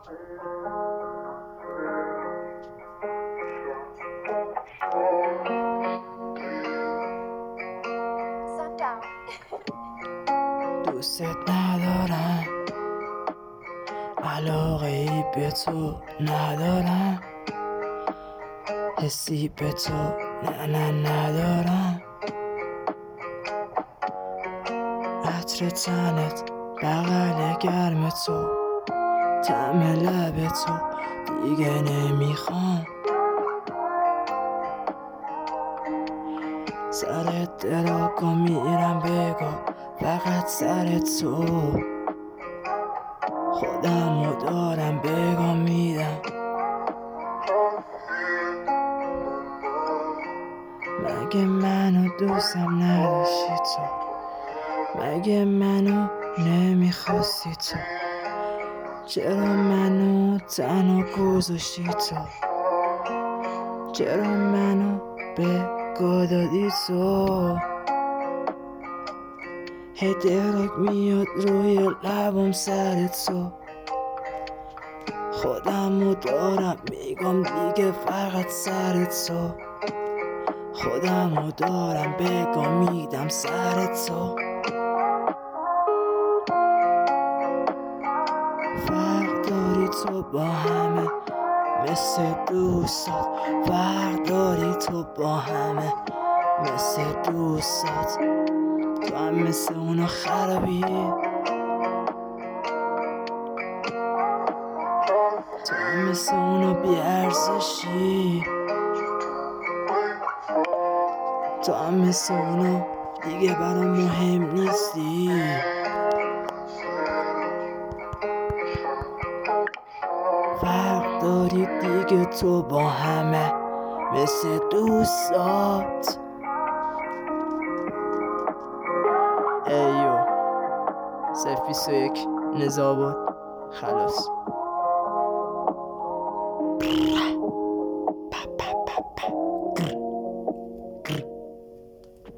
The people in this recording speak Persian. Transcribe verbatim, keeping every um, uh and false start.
دوست ندارم، علاقه ای به تو ندارم، حسی به تو نه نه ندارم. عطر تنت، بغل گرم تو، طعم لب تو دیگه نمیخوام. سر دراکو میرم بگو فقط سر تو، خودمو دارم بگو میدم. مگه منو دوستم نداشتی تو؟ مگه منو نمیخواستی تو؟ چرا منو تنها گذاشتی تو؟ چرا منو به گا دادی تو؟ هی دراک میاد روی لبم سر تو، خودمو دارم میگم دیگه فقط سر تو، خودمو دارم بگم میدم سر تو. فرق داری تو با همه مثل دوستات، فرق داری تو با همه مثل دوستات. تو هم مثل اونا خرابی، تو هم مثل اونا بیارزشی، تو هم مثل اونا دیگه برام مهم نیستی. فرق داری دیگه تو با همه مثل دوستات. ایو صفر بیست و یک نزابات خلاص.